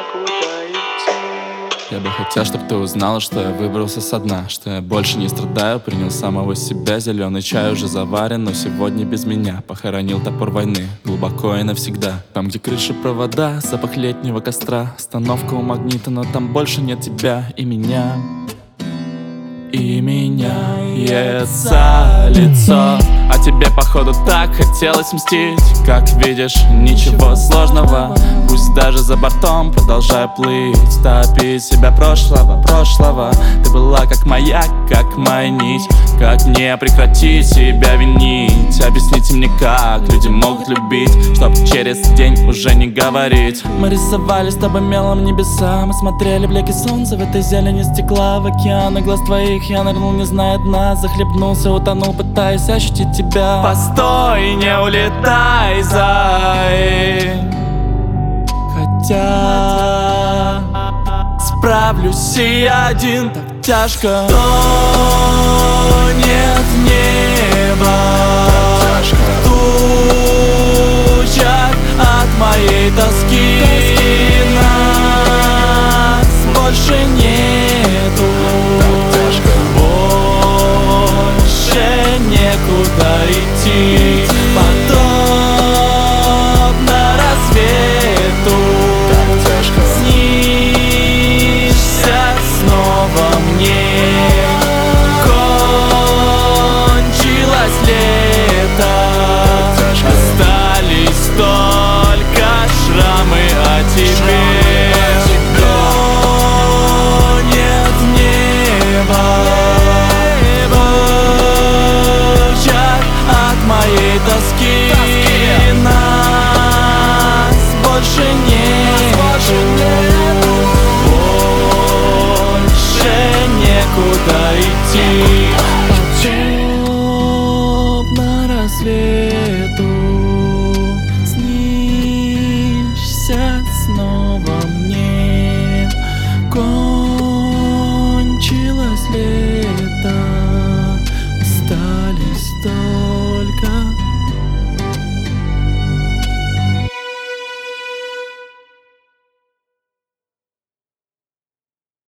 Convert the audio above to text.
некуда идти. Я бы хотел, чтобы ты узнала, что я выбрался со дна, что я больше не страдаю, принял самого себя. Зеленый чай уже заварен, но сегодня без меня. Похоронил топор войны глубоко и навсегда. Там, где крыши, провода, запах летнего костра, остановка у магнита, но там больше нет тебя и меня. И меняется лицо, а тебе, походу, так хотелось мстить. Как видишь, ничего сложного. Пусть даже за бортом продолжай плыть, топить себя прошлого. Ты была как маяк, как моя нить. Как мне прекратить себя винить? Объясните мне, как люди могут любить, чтоб через день уже не говорить. Мы рисовали с тобой мелом небеса, мы смотрели блики солнца в этой зелени стекла. В океаны глаз твоих я нырнул, не зная дна. Захлебнулся, утонул, пытаясь ощутить тебя. Постой, не улетай, зай. Хотя справлюсь и один, так тяжко. Тонет небо в тучах от моей тоски. Нас больше нету, больше некуда идти. Подобно рассвету снишься снова мне. Кончилось лето, остались только шрамы о тебе. Тонет небо от моей